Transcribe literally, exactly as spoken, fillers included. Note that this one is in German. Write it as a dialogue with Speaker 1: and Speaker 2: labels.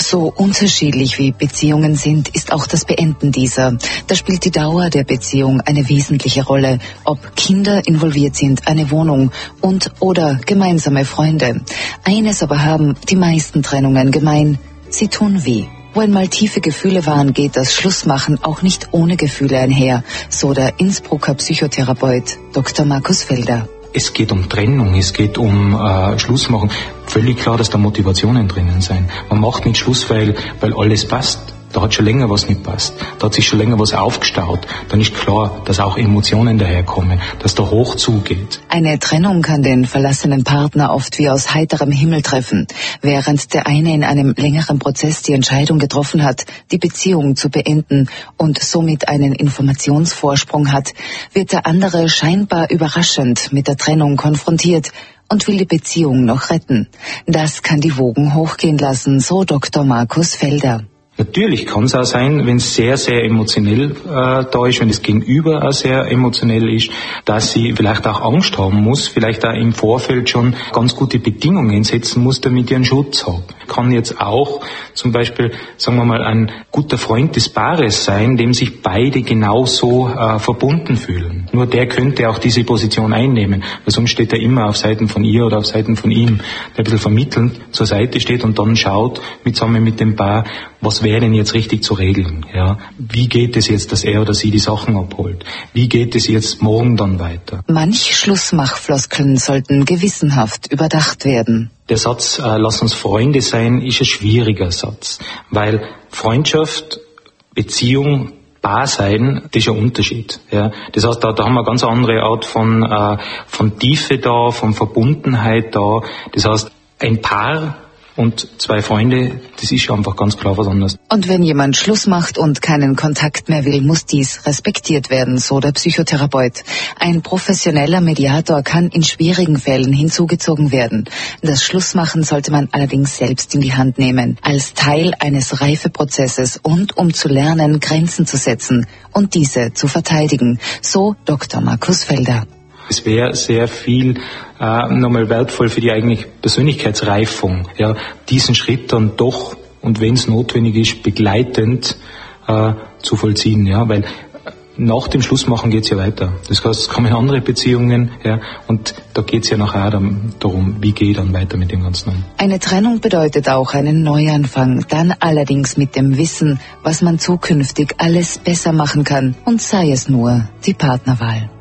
Speaker 1: So unterschiedlich wie Beziehungen sind, ist auch das Beenden dieser. Da spielt die Dauer der Beziehung eine wesentliche Rolle. Ob Kinder involviert sind, eine Wohnung und oder gemeinsame Freunde. Eines aber haben die meisten Trennungen gemein: sie tun weh. Wo einmal tiefe Gefühle waren, geht das Schlussmachen auch nicht ohne Gefühle einher, so der Innsbrucker Psychotherapeut Doktor Markus Felder.
Speaker 2: Es geht um Trennung, es geht um äh, Schlussmachen. Völlig klar, dass da Motivationen drinnen sein. Man macht nicht Schluss, weil, weil alles passt. Da hat schon länger was nicht passt. Da hat sich schon länger was aufgestaut. Dann ist klar, dass auch Emotionen daherkommen, dass da hoch zugeht.
Speaker 1: Eine Trennung kann den verlassenen Partner oft wie aus heiterem Himmel treffen. Während der eine in einem längeren Prozess die Entscheidung getroffen hat, die Beziehung zu beenden und somit einen Informationsvorsprung hat, wird der andere scheinbar überraschend mit der Trennung konfrontiert und will die Beziehung noch retten. Das kann die Wogen hochgehen lassen, so Doktor Markus Felder.
Speaker 2: Natürlich kann es auch sein, wenn es sehr, sehr emotionell äh, da ist, wenn das Gegenüber auch sehr emotionell ist, dass sie vielleicht auch Angst haben muss, vielleicht auch im Vorfeld schon ganz gute Bedingungen setzen muss, damit ich einen Schutz habe. Kann jetzt auch zum Beispiel, sagen wir mal, ein guter Freund des Paares sein, dem sich beide genauso äh, verbunden fühlen. Nur der könnte auch diese Position einnehmen, weil sonst steht er immer auf Seiten von ihr oder auf Seiten von ihm, der ein bisschen vermittelnd zur Seite steht und dann schaut, mit, zusammen mit dem Paar, was wäre denn jetzt richtig zu regeln? Ja? Wie geht es jetzt, dass er oder sie die Sachen abholt? Wie geht es jetzt morgen dann weiter?
Speaker 1: Manch Schlussmachfloskeln sollten gewissenhaft überdacht werden.
Speaker 2: Der Satz, äh, lass uns Freunde sein, ist ein schwieriger Satz, weil Freundschaft, Beziehung, Paarsein, das ist ein Unterschied. Ja. Das heißt, da, da haben wir eine ganz andere Art von, äh, von Tiefe da, von Verbundenheit da. Das heißt, ein Paar und zwei Freunde, das ist einfach ganz klar was anderes.
Speaker 1: Und wenn jemand Schluss macht und keinen Kontakt mehr will, muss dies respektiert werden, so der Psychotherapeut. Ein professioneller Mediator kann in schwierigen Fällen hinzugezogen werden. Das Schlussmachen sollte man allerdings selbst in die Hand nehmen, als Teil eines Reifeprozesses und um zu lernen, Grenzen zu setzen und diese zu verteidigen, so Doktor Markus Felder.
Speaker 2: Es wäre sehr viel äh, nochmal wertvoll für die eigene Persönlichkeitsreifung, ja, diesen Schritt dann doch, und wenn es notwendig ist, begleitend äh, zu vollziehen, ja, weil nach dem Schlussmachen geht es ja weiter. Das heißt, es kommen andere Beziehungen, ja, und da geht es ja nachher auch darum, wie gehe ich dann weiter mit dem Ganzen um.
Speaker 1: Eine Trennung bedeutet auch einen Neuanfang, dann allerdings mit dem Wissen, was man zukünftig alles besser machen kann, und sei es nur die Partnerwahl.